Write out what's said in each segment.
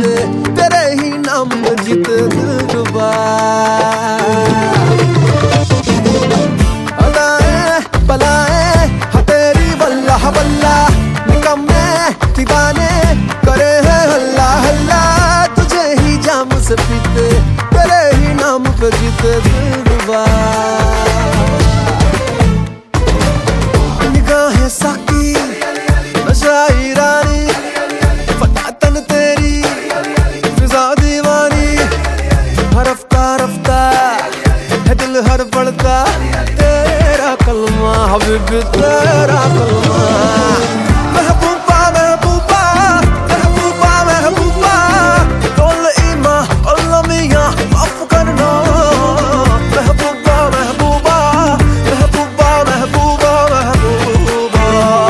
पीते, तेरे ही नाम पे जीते दिलरुबा। अदाएं बलाएं हाँ तेरी वल्लाह वल्लाह, निकम्मे दीवाने करे हैं हल्ला हल्ला, तुझे ही जाम से पीते, तेरे ही नाम पे जीते दिलरुबा। निगाहें साकी नशा ईरानी, फटातन तेरी फिजा दीवानी, हर रफ्ता रफ्ता है दिल हर पड़ता, तेरा कलमा हबीबी तेरा कलमा। महबूबा महबूबा महबूबा महबूबा, कौल ईमा अल्लाह मियां माफ करना। महबूबा महबूबा महबूबा महबूबा महबूबा।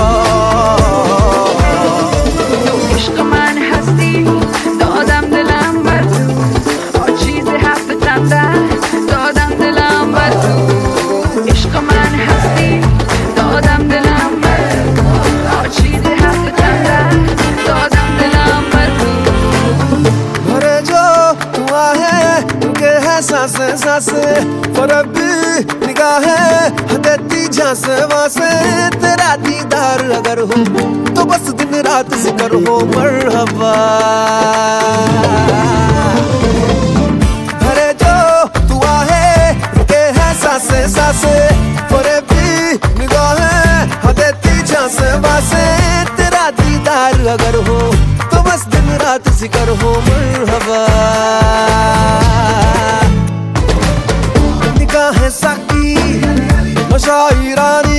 इश्क मान हस्ती दो दम दिलम भर तू, और चीज़ें है पसंदा दो दम दिलम भर तू। इश्क मान हस्ती दो दम दिलम भर तू, और चीज़ें है पसंदा दो दम दिलम भर तू। भरे जो हुआ है रुके है सांसे सांसे, फरक भी निगाहें देती झांसे वासे, तेरा दीदार अगर हो तो बस दिन रात जिक्र हो मरहबा। भरे जो दुआ है रुके है सांसे सांसे, फरक भी निगाहें देती झांसे वासे, तेरा दीदार अगर हो तो बस दिन रात जिक्र हो मरहबा। निगाहें साकी नशा ईरानी,